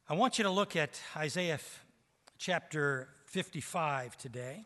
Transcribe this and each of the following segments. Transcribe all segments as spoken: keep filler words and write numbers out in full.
I want you to look at Isaiah chapter fifty-five today.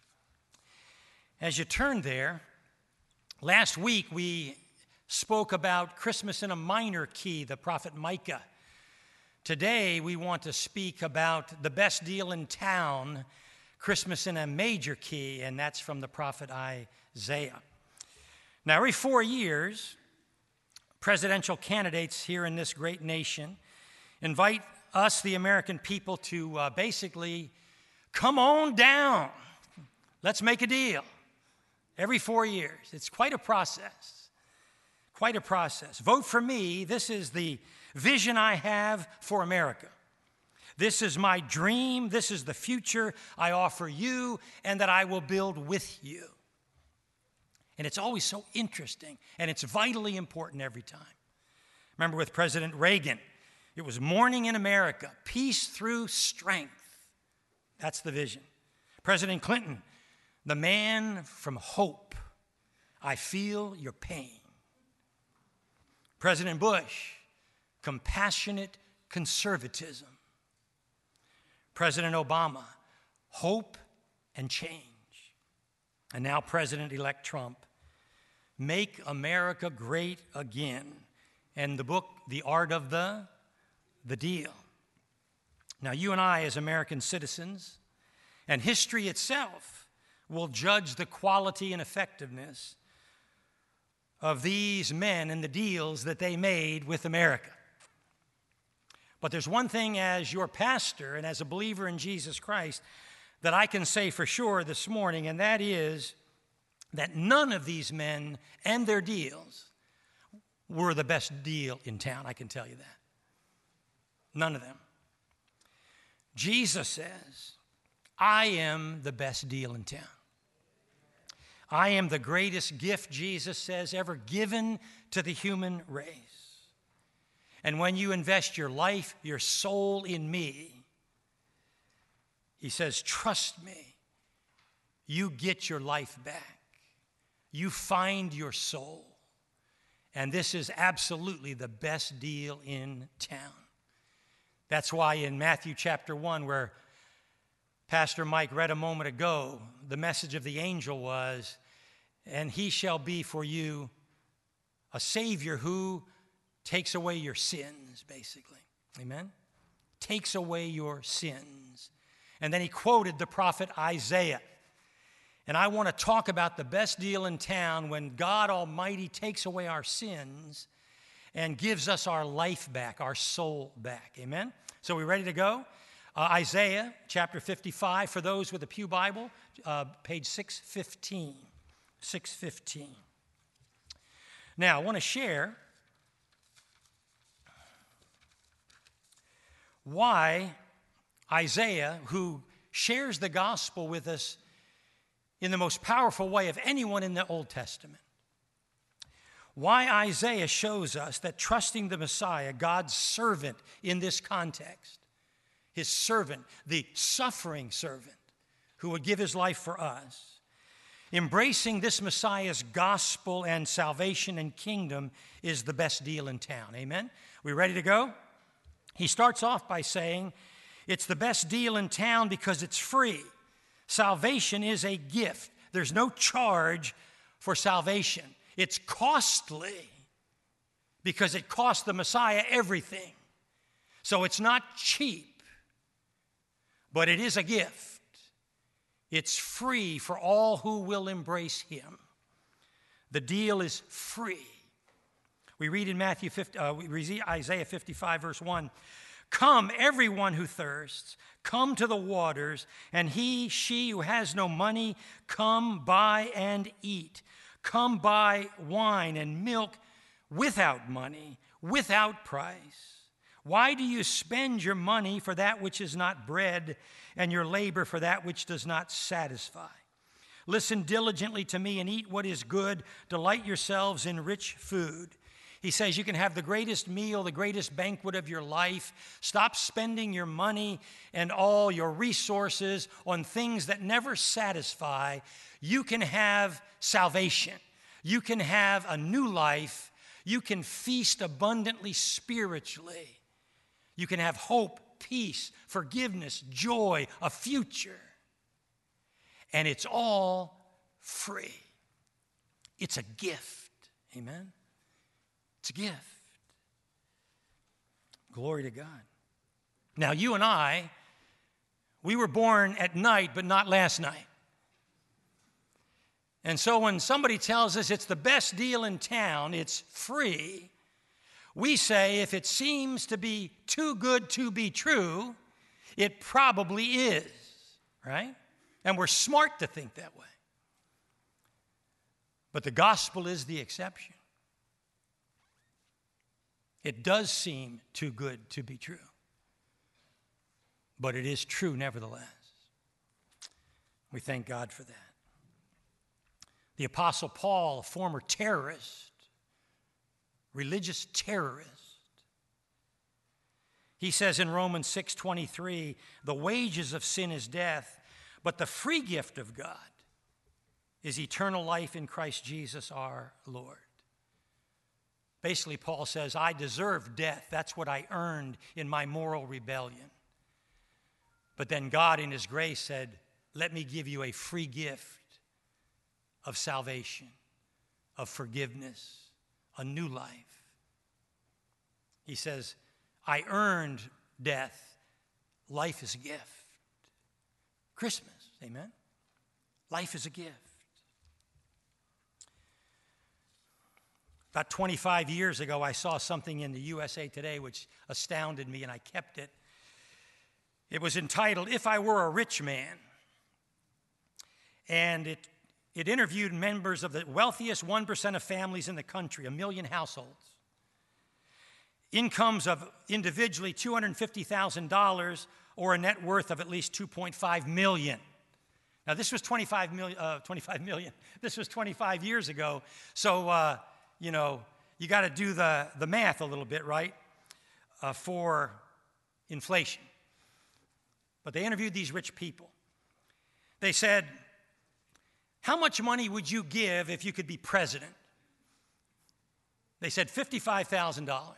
As you turn there, last week we spoke about Christmas in a minor key, the prophet Micah. Today we want to speak about the best deal in town, Christmas in a major key, and that's from the prophet Isaiah. Now, every four years, presidential candidates here in this great nation invite us, the American people, to uh, basically come on down. Let's make a deal. Every four years. It's quite a process. Quite a process. Vote for me. This is the vision I have for America. This is my dream. This is the future I offer you and that I will build with you. And it's always so interesting, and it's vitally important every time. Remember with President Reagan, it was morning in America, peace through strength. That's the vision. President Clinton, the man from hope. I feel your pain. President Bush, compassionate conservatism. President Obama, hope and change. And now President-elect Trump, make America great again. And the book, The Art of the, the Deal. Now you and I as American citizens, and history itself will judge the quality and effectiveness of these men and the deals that they made with America. But there's one thing as your pastor and as a believer in Jesus Christ that I can say for sure this morning, and that is that none of these men and their deals were the best deal in town. I can tell you that. None of them. Jesus says, I am the best deal in town. I am the greatest gift, Jesus says, ever given to the human race. And when you invest your life, your soul in me, he says, trust me, you get your life back. You find your soul. And this is absolutely the best deal in town. That's why in Matthew chapter one, where Pastor Mike read a moment ago, the message of the angel was, and he shall be for you a Savior who takes away your sins, basically. Amen? Takes away your sins. And then he quoted the prophet Isaiah. And I want to talk about the best deal in town when God Almighty takes away our sins and gives us our life back, our soul back. Amen? So we ready to go? Uh, Isaiah chapter fifty-five, for those with a Pew Bible, uh, page six fifteen. six fifteen. Now, I want to share why Isaiah, who shares the gospel with us in the most powerful way of anyone in the Old Testament, why Isaiah shows us that trusting the Messiah, God's servant in this context, his servant, the suffering servant who would give his life for us, embracing this Messiah's gospel and salvation and kingdom is the best deal in town. Amen? We ready to go? He starts off by saying, it's the best deal in town because it's free. Salvation is a gift. There's no charge for salvation. It's costly because it cost the Messiah everything. So it's not cheap, but it is a gift. It's free for all who will embrace him. The deal is free. We read in Matthew fifty, uh, we read Isaiah fifty-five, verse one. Come, everyone who thirsts, come to the waters, and he, she who has no money, come buy and eat. Come buy wine and milk without money, without price. Why do you spend your money for that which is not bread, and your labor for that which does not satisfy? Listen diligently to me and eat what is good. Delight yourselves in rich food. He says you can have the greatest meal, the greatest banquet of your life. Stop spending your money and all your resources on things that never satisfy. You can have salvation. You can have a new life. You can feast abundantly spiritually. You can have hope, peace, forgiveness, joy, a future. And it's all free. It's a gift. Amen? It's a gift. Glory to God. Now, you and I, we were born at night, but not last night. And so when somebody tells us it's the best deal in town, it's free, we say if it seems to be too good to be true, it probably is, right? And we're smart to think that way. But the gospel is the exception. It does seem too good to be true, but it is true nevertheless. We thank God for that. The Apostle Paul, a former terrorist, religious terrorist, he says in Romans six twenty-three, the wages of sin is death, but the free gift of God is eternal life in Christ Jesus our Lord. Basically, Paul says, I deserve death. That's what I earned in my moral rebellion. But then God in his grace said, let me give you a free gift of salvation, of forgiveness, a new life. He says, I earned death. Life is a gift. Christmas, amen? Life is a gift. About twenty-five years ago, I saw something in the U S A Today which astounded me, and I kept it. It was entitled, If I Were a Rich Man. And it, it interviewed members of the wealthiest one percent of families in the country, a million households. Incomes of individually two hundred fifty thousand dollars or a net worth of at least two point five million dollars. Now, this was twenty-five million, uh, twenty-five million. This was twenty-five years ago. So, uh, you know, you got to do the, the math a little bit, right, uh, for inflation. But they interviewed these rich people. They said, how much money would you give if you could be president? They said fifty-five thousand dollars.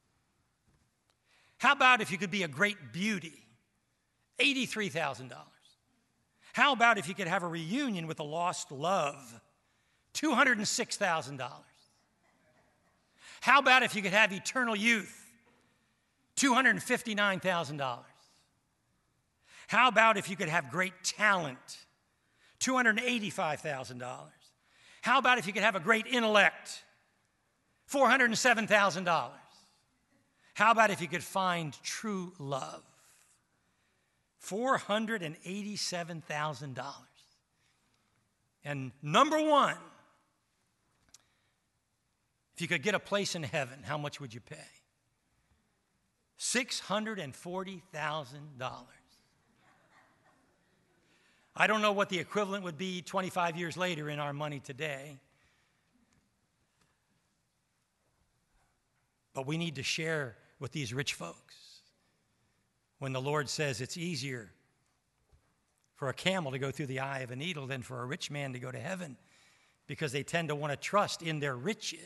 How about if you could be a great beauty? eighty-three thousand dollars. How about if you could have a reunion with a lost love? two hundred six thousand dollars. How about if you could have eternal youth? two hundred fifty-nine thousand dollars. How about if you could have great talent? two hundred eighty-five thousand dollars. How about if you could have a great intellect? four hundred seven thousand dollars. How about if you could find true love? four hundred eighty-seven thousand dollars. And number one, if you could get a place in heaven, how much would you pay? six hundred forty thousand dollars. I don't know what the equivalent would be twenty-five years later in our money today. But we need to share with these rich folks. When the Lord says it's easier for a camel to go through the eye of a needle than for a rich man to go to heaven, because they tend to want to trust in their riches.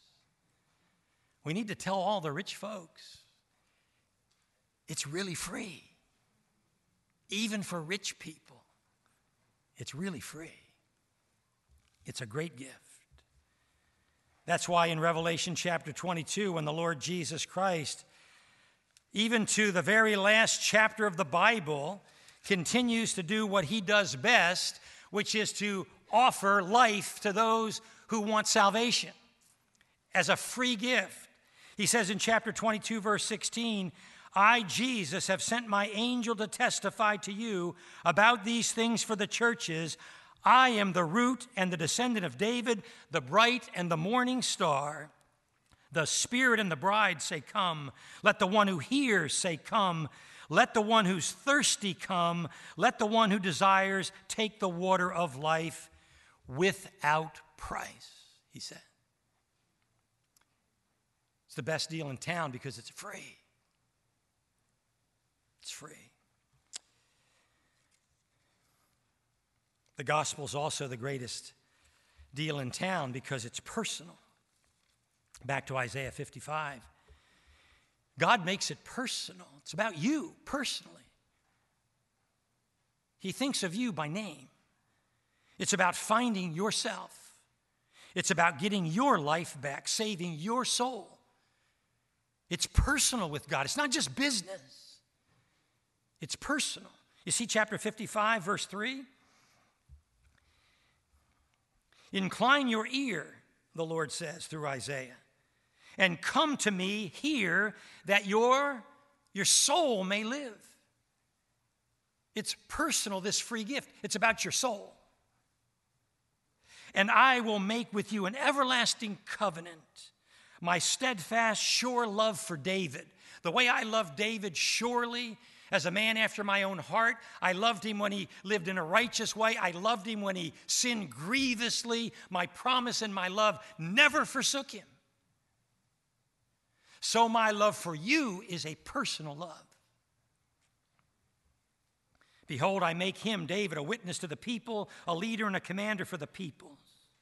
We need to tell all the rich folks, it's really free. Even for rich people, it's really free. It's a great gift. That's why in Revelation chapter twenty-two, when the Lord Jesus Christ, even to the very last chapter of the Bible, continues to do what he does best, which is to offer life to those who want salvation as a free gift. He says in chapter twenty-two, verse sixteen, I, Jesus, have sent my angel to testify to you about these things for the churches. I am the root and the descendant of David, the bright and the morning star. The Spirit and the bride say, come. Let the one who hears say, come. Let the one who's thirsty come. Let the one who desires take the water of life without price, he said. It's the best deal in town because it's free. It's free. The gospel is also the greatest deal in town because it's personal. Back to Isaiah fifty-five. God makes it personal. It's about you personally. He thinks of you by name. It's about finding yourself. It's about getting your life back, saving your soul. It's personal with God. It's not just business. It's personal. You see chapter fifty-five, verse three? Incline your ear, the Lord says through Isaiah, and come to me, hear that your, your soul may live. It's personal, this free gift. It's about your soul. And I will make with you an everlasting covenant, my steadfast, sure love for David. The way I love David surely, as a man after my own heart. I loved him when he lived in a righteous way. I loved him when he sinned grievously. My promise and my love never forsook him. So my love for you is a personal love. Behold, I make him, David, a witness to the people, a leader and a commander for the peoples.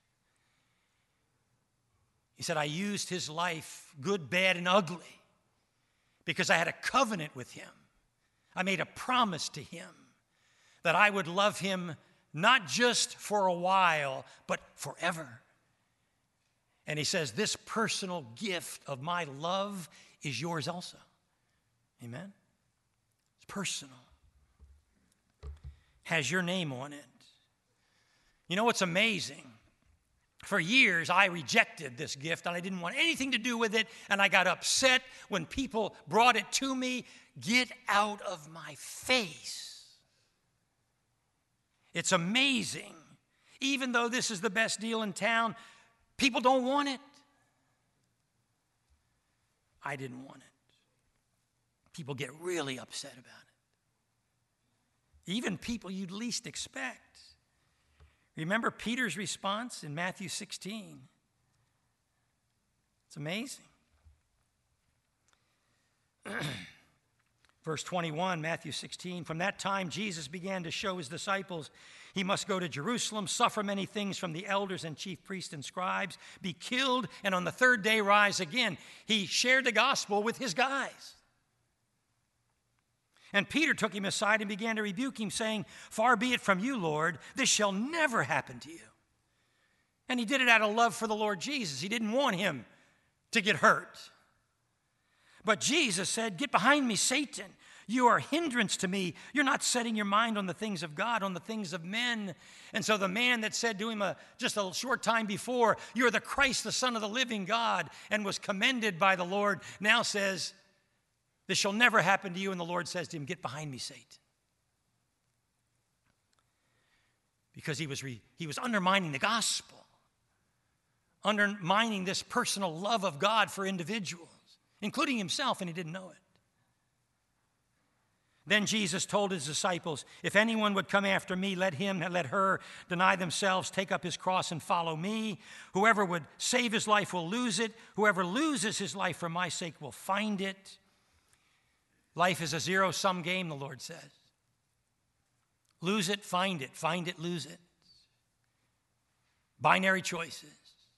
He said, I used his life, good, bad, and ugly, because I had a covenant with him. I made a promise to him that I would love him not just for a while, but forever. And he says, this personal gift of my love is yours also. Amen? It's personal. Has your name on it. You know what's amazing? For years, I rejected this gift, and I didn't want anything to do with it, and I got upset when people brought it to me. Get out of my face. It's amazing. Even though this is the best deal in town, people don't want it. I didn't want it. People get really upset about it. Even people you'd least expect. Remember Peter's response in Matthew sixteen? It's amazing. Verse twenty-one, Matthew sixteen, from that time Jesus began to show his disciples he must go to Jerusalem, suffer many things from the elders and chief priests and scribes, be killed, and on the third day rise again. He shared the gospel with his guys. And Peter took him aside and began to rebuke him, saying, far be it from you, Lord, this shall never happen to you. And he did it out of love for the Lord Jesus. He didn't want him to get hurt. But Jesus said, get behind me, Satan. You are a hindrance to me. You're not setting your mind on the things of God, on the things of men. And so the man that said to him a, just a short time before, you're the Christ, the Son of the living God, and was commended by the Lord, now says, this shall never happen to you. And the Lord says to him, get behind me, Satan. Because he was, re, he was undermining the gospel, undermining this personal love of God for individuals, including himself, and he didn't know it. Then Jesus told his disciples, if anyone would come after me, let him, let her deny themselves, take up his cross and follow me. Whoever would save his life will lose it. Whoever loses his life for my sake will find it. Life is a zero-sum game, the Lord says. Lose it, find it. Find it, lose it. Binary choices.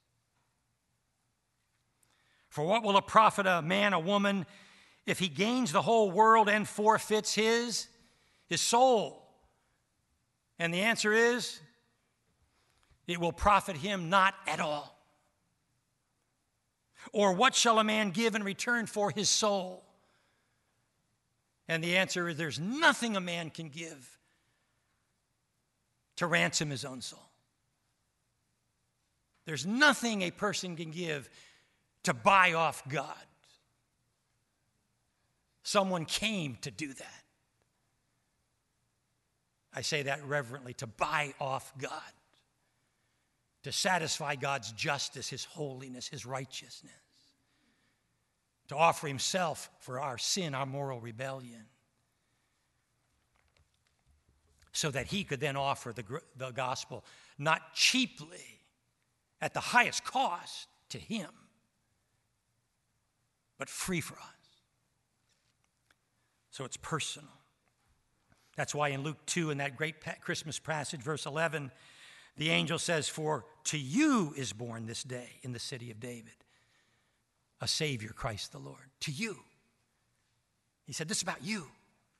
For what will it profit a man, a woman, if he gains the whole world and forfeits his, his soul? And the answer is, it will profit him not at all. Or what shall a man give in return for his soul? And the answer is, there's nothing a man can give to ransom his own soul. There's nothing a person can give to buy off God. Someone came to do that. I say that reverently, to buy off God, to satisfy God's justice, his holiness, his righteousness, to offer himself for our sin, our moral rebellion, so that he could then offer the, the gospel not cheaply, at the highest cost to him, but free for us. So it's personal. That's why in Luke two, in that great Christmas passage, verse eleven, the angel says, for to you is born this day in the city of David a Savior, Christ the Lord. To you. He said, this is about you.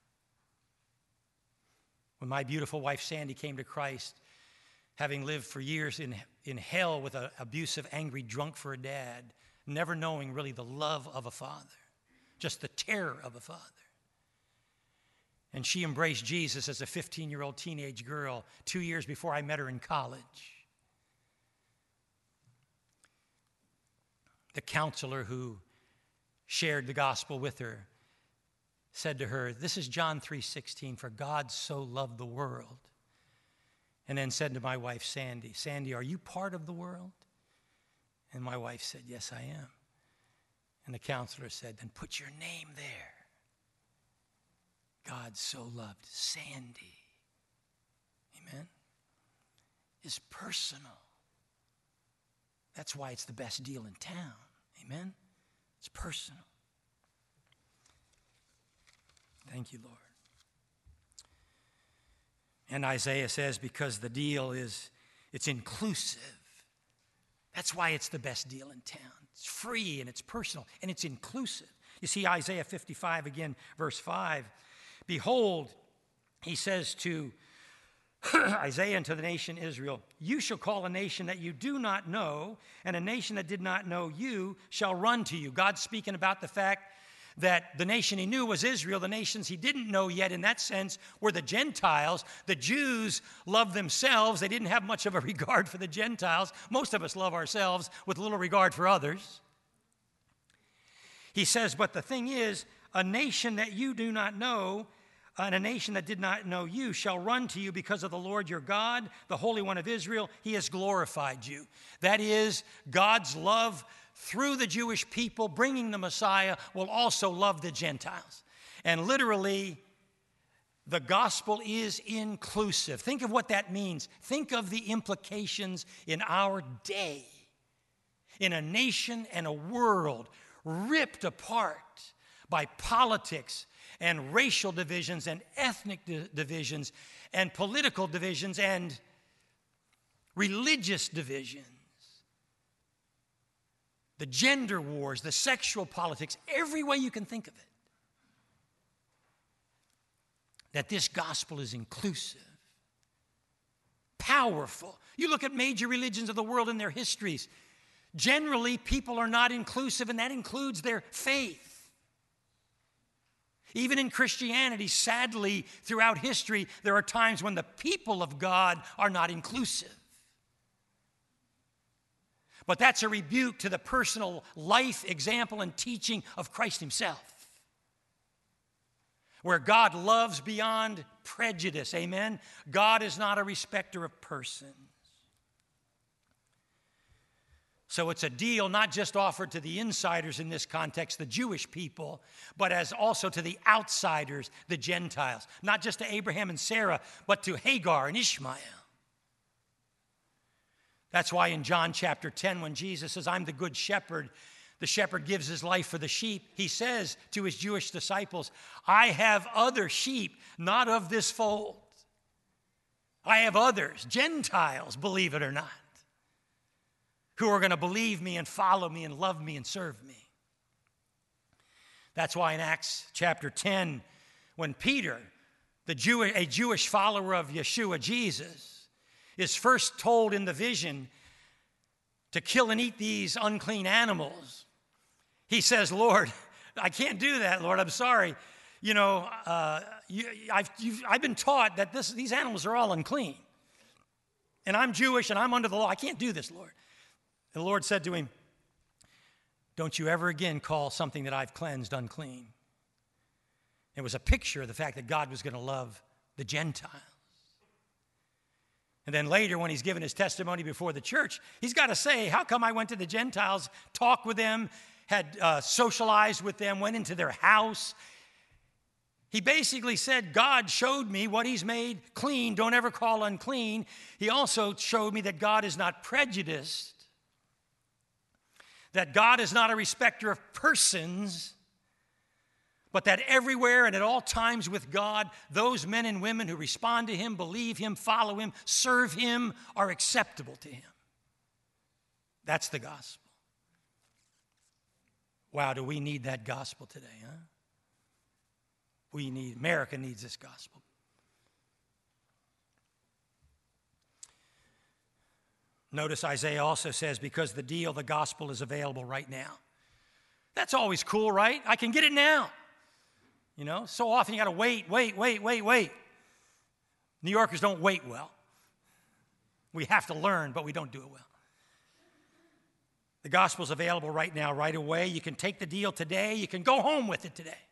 When my beautiful wife Sandy came to Christ, having lived for years in, in hell with an abusive, angry drunk for a dad, never knowing really the love of a father, just the terror of a father. And she embraced Jesus as a fifteen-year-old teenage girl two years before I met her in college. The counselor who shared the gospel with her said to her, this is John three sixteen, for God so loved the world. And then said to my wife, Sandy, Sandy, are you part of the world? And my wife said, yes, I am. And the counselor said, then put your name there. God so loved Sandy. Amen? It's personal. That's why it's the best deal in town. Amen? It's personal. Thank you, Lord. And Isaiah says, because the deal is, it's inclusive. That's why it's the best deal in town. It's free and it's personal and it's inclusive. You see Isaiah fifty-five again, verse five. Behold, he says to Isaiah and to the nation Israel, you shall call a nation that you do not know, and a nation that did not know you shall run to you. God's speaking about the fact that the nation he knew was Israel. The nations he didn't know yet in that sense were the Gentiles. The Jews loved themselves. They didn't have much of a regard for the Gentiles. Most of us love ourselves with little regard for others. He says, but the thing is, a nation that you do not know, and a nation that did not know you shall run to you because of the Lord your God, the Holy One of Israel. He has glorified you. That is, God's love through the Jewish people bringing the Messiah will also love the Gentiles. And literally, the gospel is inclusive. Think of what that means. Think of the implications in our day, in a nation and a world ripped apart by politics and racial divisions and ethnic di- divisions and political divisions and religious divisions. The gender wars, the sexual politics, every way you can think of it. That this gospel is inclusive, powerful. You look at major religions of the world and their histories. Generally, people are not inclusive, and that includes their faith. Even in Christianity, sadly, throughout history, there are times when the people of God are not inclusive. But that's a rebuke to the personal life, example, and teaching of Christ himself, where God loves beyond prejudice. Amen? God is not a respecter of persons. So it's a deal not just offered to the insiders in this context, the Jewish people, but as also to the outsiders, the Gentiles. Not just to Abraham and Sarah, but to Hagar and Ishmael. That's why in John chapter ten, when Jesus says, I'm the good shepherd, the shepherd gives his life for the sheep. He says to his Jewish disciples, I have other sheep, not of this fold. I have others, Gentiles, believe it or not, who are going to believe me and follow me and love me and serve me. That's why in Acts chapter ten, when Peter, the Jew, a Jewish follower of Yeshua, Jesus, is first told in the vision to kill and eat these unclean animals, he says, Lord, I can't do that, Lord, I'm sorry. You know, uh, you, I've, I've been taught that this, these animals are all unclean. And I'm Jewish and I'm under the law. I can't do this, Lord. And the Lord said to him, don't you ever again call something that I've cleansed unclean. It was a picture of the fact that God was going to love the Gentiles. And then later, when he's given his testimony before the church, he's got to say, how come I went to the Gentiles, talked with them, had uh, socialized with them, went into their house? He basically said, God showed me what he's made clean, don't ever call unclean. He also showed me that God is not prejudiced, that God is not a respecter of persons, but that everywhere and at all times with God, those men and women who respond to him, believe him, follow him, serve him, are acceptable to him. That's the gospel. Wow, do we need that gospel today, huh? We need, America needs this gospel. Notice Isaiah also says, because the deal, the gospel is available right now. That's always cool, right? I can get it now. You know, so often you got to wait, wait, wait, wait, wait. New Yorkers don't wait well. We have to learn, but we don't do it well. The gospel's available right now, right away. You can take the deal today. You can go home with it today.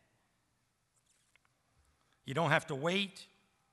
You don't have to wait.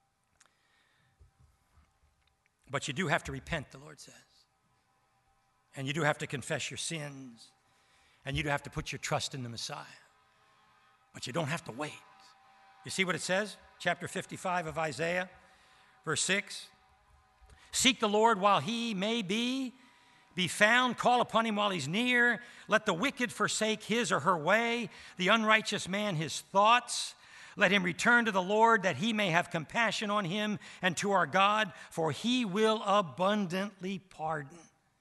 But you do have to repent, the Lord says. And you do have to confess your sins. And you do have to put your trust in the Messiah. But you don't have to wait. You see what it says? Chapter fifty-five of Isaiah, verse six. Seek the Lord while he may be, be found. Call upon him while he's near. Let the wicked forsake his or her way, the unrighteous man his thoughts. Let him return to the Lord, that he may have compassion on him, and to our God, for he will abundantly pardon.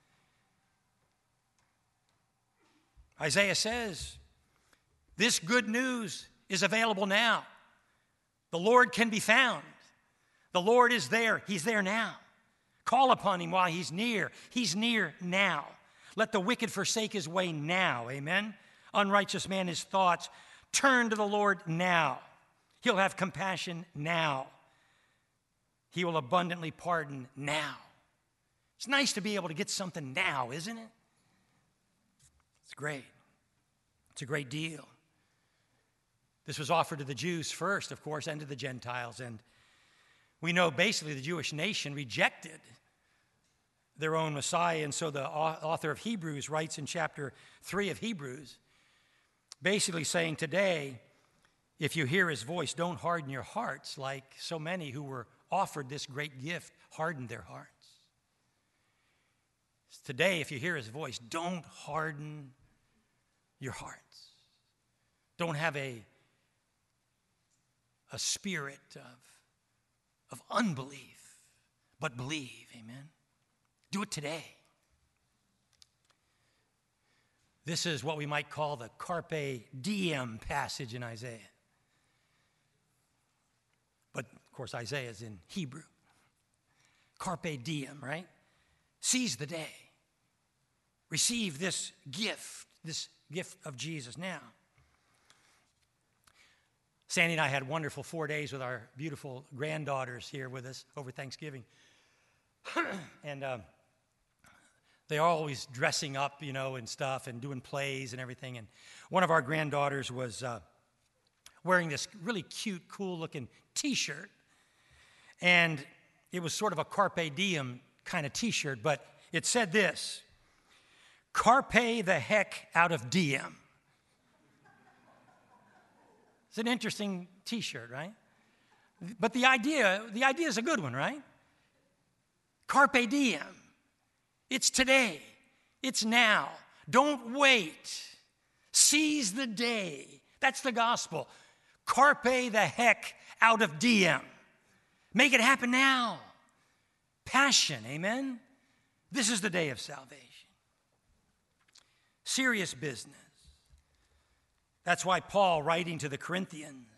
Isaiah says, this good news is available now. The Lord can be found. The Lord is there. He's there now. Call upon him while he's near. He's near now. Let the wicked forsake his way now. Amen. Unrighteous man his thoughts. Turn to the Lord now. He'll have compassion now. He will abundantly pardon now. It's nice to be able to get something now, isn't it? It's great. It's a great deal. This was offered to the Jews first, of course, and to the Gentiles. And we know basically the Jewish nation rejected their own Messiah. And so the author of Hebrews writes in chapter three of Hebrews, basically saying today, if you hear his voice, don't harden your hearts like so many who were offered this great gift hardened their hearts. Today, if you hear his voice, don't harden your hearts. Don't have a, a spirit of, of unbelief, but believe, amen? Do it today. This is what we might call the Carpe Diem passage in Isaiah. But, of course, Isaiah is in Hebrew. Carpe Diem, right? Seize the day. Receive this gift, this gift of Jesus now. Sandy and I had wonderful four days with our beautiful granddaughters here with us over Thanksgiving. and uh, they're always dressing up, you know, and stuff and doing plays and everything. And one of our granddaughters was uh, wearing this really cute, cool-looking T-shirt. And it was sort of a Carpe Diem kind of T-shirt, but it said this, Carpe the heck out of Diem. It's an interesting T-shirt, right? But the idea, the idea is a good one, right? Carpe Diem. It's today. It's now. Don't wait. Seize the day. That's the gospel. Carpe the heck out of Diem. Make it happen now. Passion, amen? This is the day of salvation. Serious business. That's why Paul, writing to the Corinthians,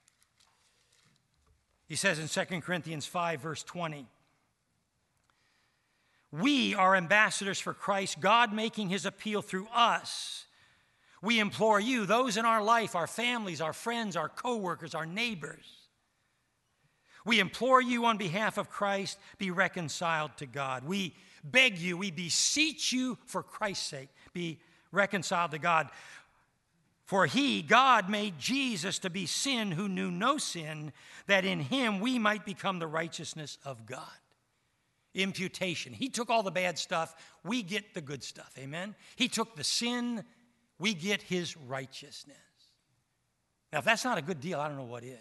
he says in Second Corinthians five, verse twenty, we are ambassadors for Christ, God making his appeal through us. We implore you, those in our life, our families, our friends, our co-workers, our neighbors. We implore you on behalf of Christ, be reconciled to God. We beg you, we beseech you for Christ's sake, be reconciled to God. For he, God, made Jesus to be sin who knew no sin, that in him we might become the righteousness of God. Imputation. He took all the bad stuff, we get the good stuff, amen? He took the sin, we get his righteousness. Now, if that's not a good deal, I don't know what is.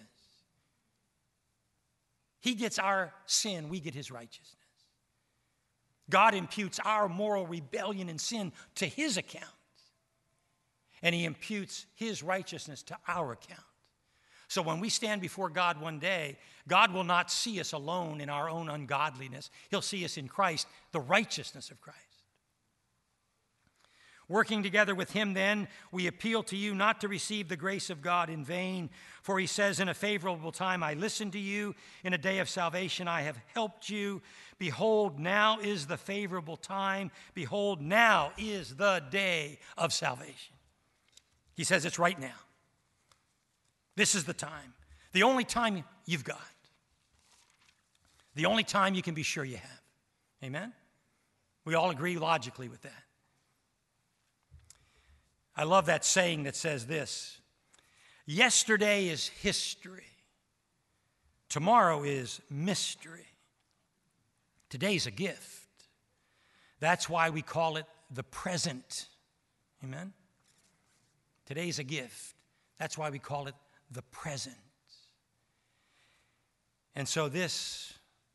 He gets our sin, we get his righteousness. God imputes our moral rebellion and sin to his account. And he imputes his righteousness to our account. So when we stand before God one day, God will not see us alone in our own ungodliness. He'll see us in Christ, the righteousness of Christ. Working together with him, then, we appeal to you not to receive the grace of God in vain. For he says, in a favorable time I listened to you. In a day of salvation I have helped you. Behold, now is the favorable time. Behold, now is the day of salvation. He says it's right now. This is the time. The only time you've got. The only time you can be sure you have. Amen? We all agree logically with that. I love that saying that says this: yesterday is history. Tomorrow is mystery. Today's a gift. That's why we call it the present. Amen? Today's a gift. That's why we call it the present. And so this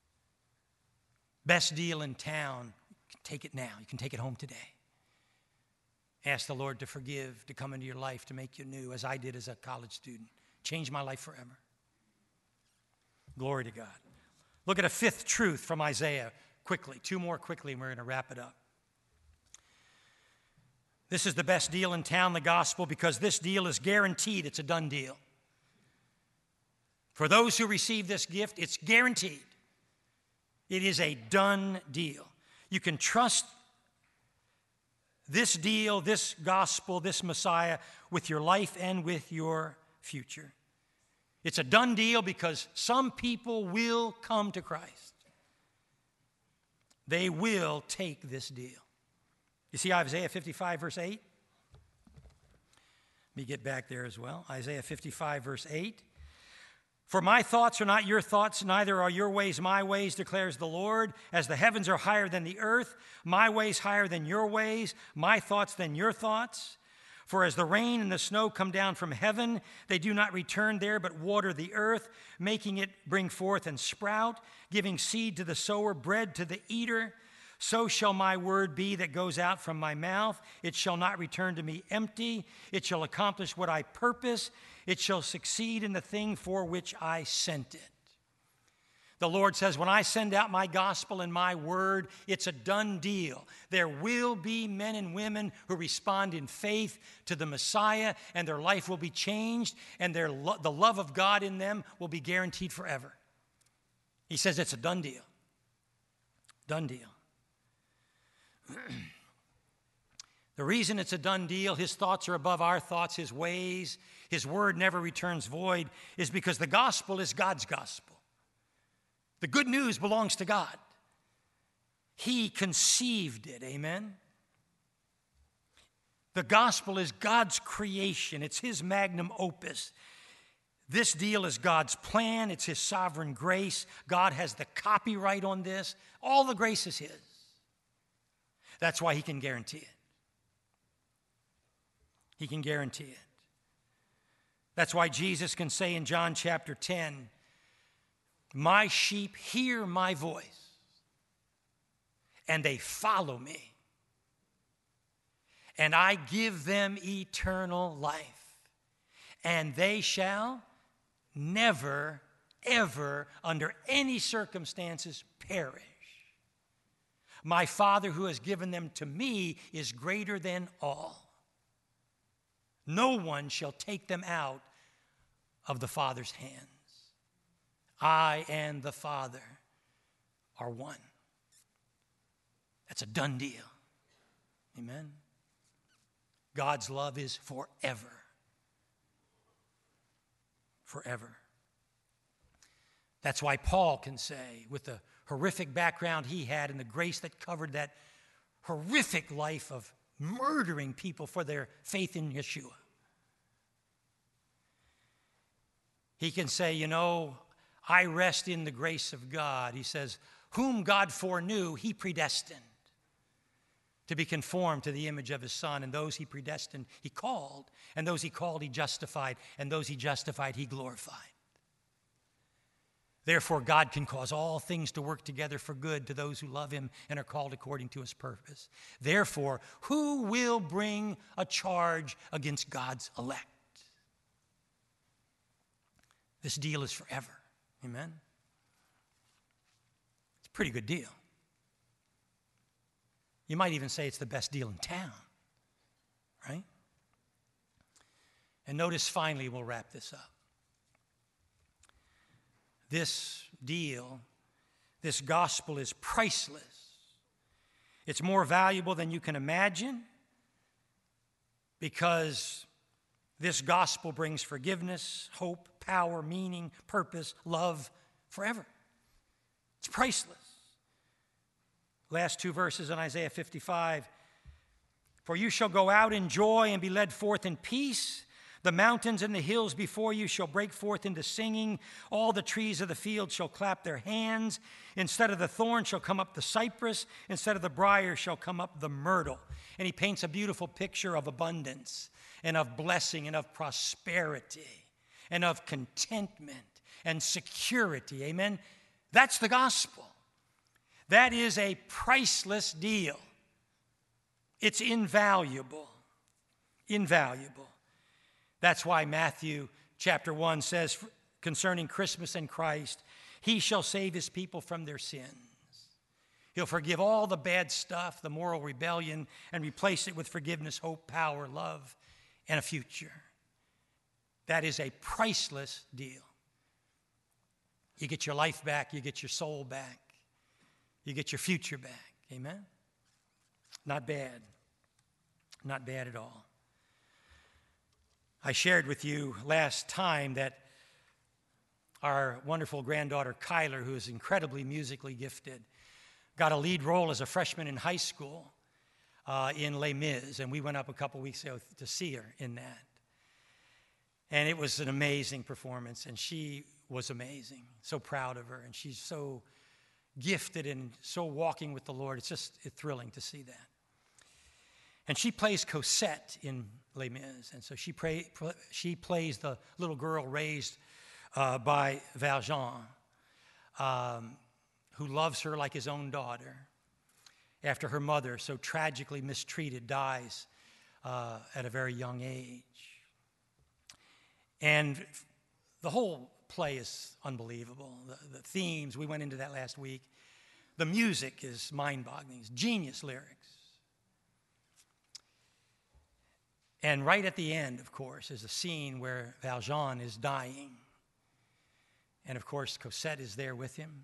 best deal in town, you can take it now. You can take it home today. Ask the Lord to forgive, to come into your life, to make you new, as I did as a college student. Change my life forever. Glory to God. Look at a fifth truth from Isaiah quickly. Two more quickly, and we're going to wrap it up. This is the best deal in town, the gospel, because this deal is guaranteed. It's a done deal. For those who receive this gift, it's guaranteed. It is a done deal. You can trust this deal, this gospel, this Messiah with your life and with your future. It's a done deal because some people will come to Christ. They will take this deal. You see Isaiah fifty-five, verse eight? Let me get back there as well. Isaiah fifty-five, verse eight. For my thoughts are not your thoughts, neither are your ways my ways, declares the Lord. As the heavens are higher than the earth, my ways higher than your ways, my thoughts than your thoughts. For as the rain and the snow come down from heaven, they do not return there, but water the earth, making it bring forth and sprout, giving seed to the sower, bread to the eater. So shall my word be that goes out from my mouth. It shall not return to me empty. It shall accomplish what I purpose. It shall succeed in the thing for which I sent it. The Lord says, when I send out my gospel and my word, it's a done deal. There will be men and women who respond in faith to the Messiah, and their life will be changed, and their lo- the love of God in them will be guaranteed forever. He says it's a done deal. Done deal. The reason it's a done deal, his thoughts are above our thoughts, his ways, his word never returns void, is because the gospel is God's gospel. The good news belongs to God. He conceived it, amen? The gospel is God's creation. It's his magnum opus. This deal is God's plan. It's his sovereign grace. God has the copyright on this. All the grace is his. That's why he can guarantee it. He can guarantee it. That's why Jesus can say in John chapter ten, my sheep hear my voice, and they follow me, and I give them eternal life, and they shall never, ever, under any circumstances, perish. My Father who has given them to me is greater than all. No one shall take them out of the Father's hands. I and the Father are one. That's a done deal. Amen. God's love is forever. Forever. That's why Paul can say, with the horrific background he had and the grace that covered that horrific life of murdering people for their faith in Yeshua, he can say, you know, I rest in the grace of God. He says, whom God foreknew, he predestined to be conformed to the image of his Son. And those he predestined, he called. And those he called, he justified. And those he justified, he glorified. Therefore, God can cause all things to work together for good to those who love him and are called according to his purpose. Therefore, who will bring a charge against God's elect? This deal is forever. Amen? It's a pretty good deal. You might even say it's the best deal in town. right? And notice finally, we'll wrap this up. This deal, this gospel is priceless. It's more valuable than you can imagine because this gospel brings forgiveness, hope, power, meaning, purpose, love forever. It's priceless. Last two verses in Isaiah fifty-five. For you shall go out in joy and be led forth in peace. The mountains and the hills before you shall break forth into singing. All the trees of the field shall clap their hands. Instead of the thorn shall come up the cypress. Instead of the briar shall come up the myrtle. And he paints a beautiful picture of abundance and of blessing and of prosperity and of contentment and security. Amen? That's the gospel. That is a priceless deal. It's invaluable. Invaluable. That's why Matthew chapter one says concerning Christmas and Christ, he shall save his people from their sins. He'll forgive all the bad stuff, the moral rebellion, and replace it with forgiveness, hope, power, love, and a future. That is a priceless deal. You get your life back, you get your soul back, you get your future back. Amen? Not bad. Not bad at all. I shared with you last time that our wonderful granddaughter, Kyler, who is incredibly musically gifted, got a lead role as a freshman in high school uh, in Les Mis, and we went up a couple weeks ago to see her in that. And it was an amazing performance, and she was amazing. So proud of her, and she's so gifted and so walking with the Lord. It's just it's thrilling to see that. And she plays Cosette in Les Mis, and so she, pray, she plays the little girl raised uh, by Valjean, um, who loves her like his own daughter, after her mother, so tragically mistreated, dies uh, at a very young age. And the whole play is unbelievable. The, the themes, we went into that last week. The music is mind-boggling. It's genius lyrics. And right at the end, of course, is a scene where Valjean is dying. And, of course, Cosette is there with him.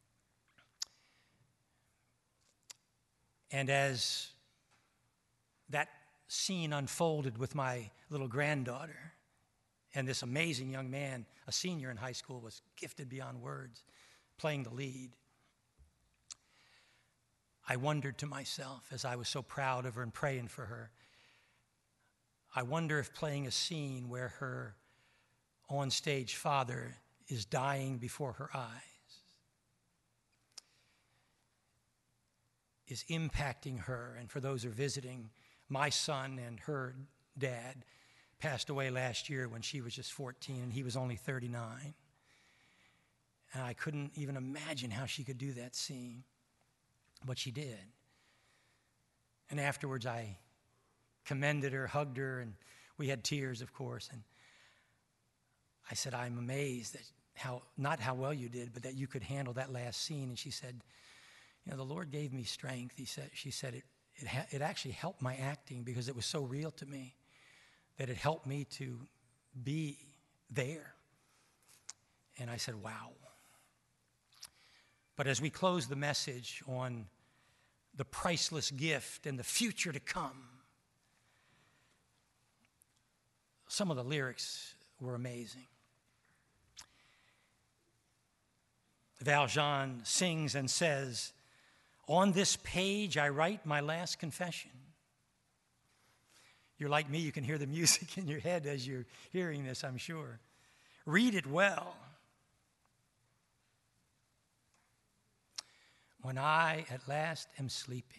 And as that scene unfolded with my little granddaughter, and this amazing young man, a senior in high school, was gifted beyond words, playing the lead, I wondered to myself, as I was so proud of her and praying for her, I wonder if playing a scene where her on-stage father is dying before her eyes is impacting her. And for those who are visiting, my son and her dad passed away last year when she was just fourteen and he was only thirty-nine. And I couldn't even imagine how she could do that scene, but she did. And afterwards I commended her, hugged her, and we had tears, of course. And I said, I'm amazed that how, not how well you did, but that you could handle that last scene. And she said, you know, the Lord gave me strength. He said, she said, it, it, ha- it actually helped my acting because it was so real to me that it helped me to be there. And I said, wow. But as we close the message on the priceless gift and the future to come, some of the lyrics were amazing. Valjean sings and says, on this page I write my last confession. You're like me, you can hear the music in your head as you're hearing this, I'm sure. Read it well. When I at last am sleeping,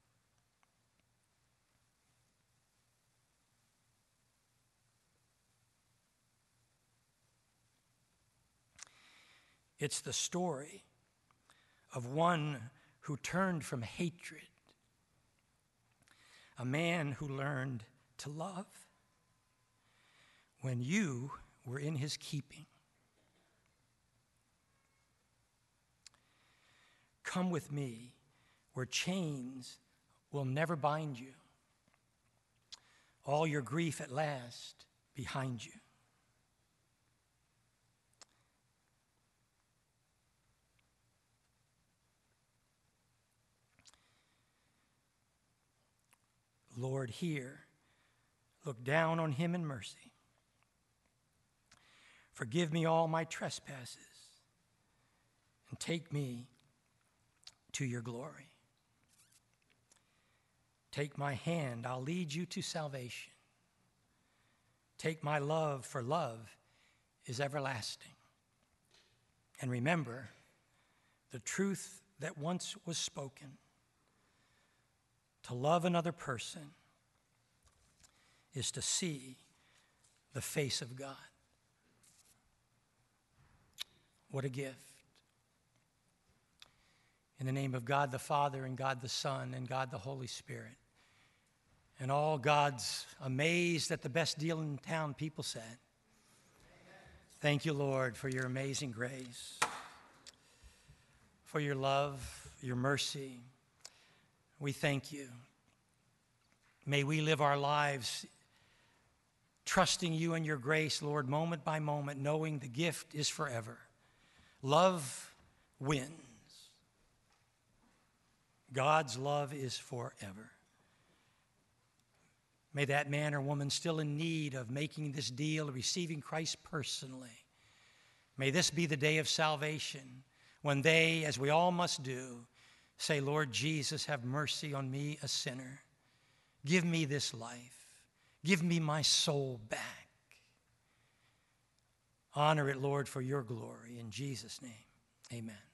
it's the story of one who turned from hatred, a man who learned to love when you were in his keeping. Come with me where chains will never bind you, all your grief at last behind you. Lord, hear, look down on him in mercy. Forgive me all my trespasses and take me to your glory. Take my hand, I'll lead you to salvation. Take my love, for love is everlasting. And remember the truth that once was spoken. To love another person is to see the face of God. What a gift. In the name of God the Father and God the Son and God the Holy Spirit, and all God's amazed at the best deal in town people said, amen. Thank you, Lord, for your amazing grace, for your love, your mercy. We thank you. May we live our lives trusting you and your grace, Lord, moment by moment, knowing the gift is forever. Love wins. God's love is forever. May that man or woman still in need of making this deal, receiving Christ personally, may this be the day of salvation when they, as we all must do, say, Lord Jesus, have mercy on me, a sinner. Give me this life. Give me my soul back. Honor it, Lord, for your glory. In Jesus' name, amen.